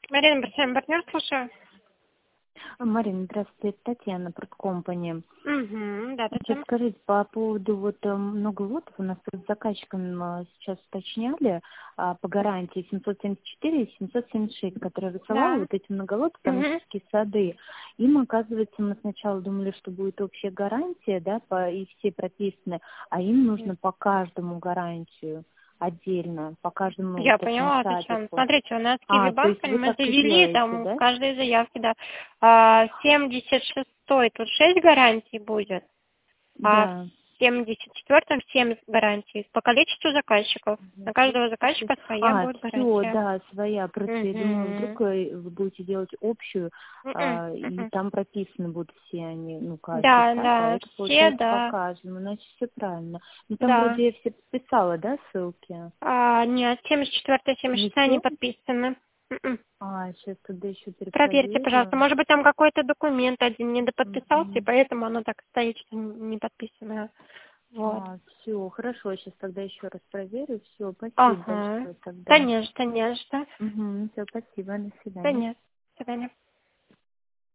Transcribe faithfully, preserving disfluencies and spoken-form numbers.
Марина, бросаем партнер, слушаю. Марина, здравствуйте, это Татьяна, Продкомпани. Угу, да, Сейчас Татьяна. скажите, по поводу вот э, много лотов у нас с заказчиком э, сейчас уточняли а, по гарантии семьсот семьдесят четыре и семьсот семьдесят шесть, которые высылала, Да. вот эти многолоты, там Угу. сады. Им, оказывается, мы сначала думали, что будет общая гарантия, да, по, и все прописаны, а им нужно по каждому гарантию отдельно, по каждому Я вот этому поняла, Татьяна. садику. Смотрите, у нас А, то Киви-банк, есть вы мы так и завели делаете, там в да? каждой заявке, да. А, семьдесят шестой тут шесть гарантий будет, а в Да. семьдесят четвёртом семь гарантий по количеству заказчиков. На каждого заказчика своя А, будет все, гарантия. да, своя. Просто я думала, вдруг Угу. э, вы будете делать общую, М-м, а, и м-м. там прописаны будут все они, ну, каждый Да, сад, а да, это все, получается по да, каждому, значит, все правильно. Ну, там да. вроде я все подписала, да, ссылки? А, нет, семьдесят четвёртая, семьдесят Не шестая не все? подписаны. М-м. А, сейчас тогда еще Проверьте, пожалуйста. перепроверю. Может быть, там какой-то документ один недоподписался, и Мгм. поэтому оно так стоит, что не подписано. Вот. А, все, хорошо, сейчас тогда еще раз проверю. Все, спасибо Ага. большое тогда. Конечно, конечно. Угу, все, спасибо, до Да свидания. нет. До свидания.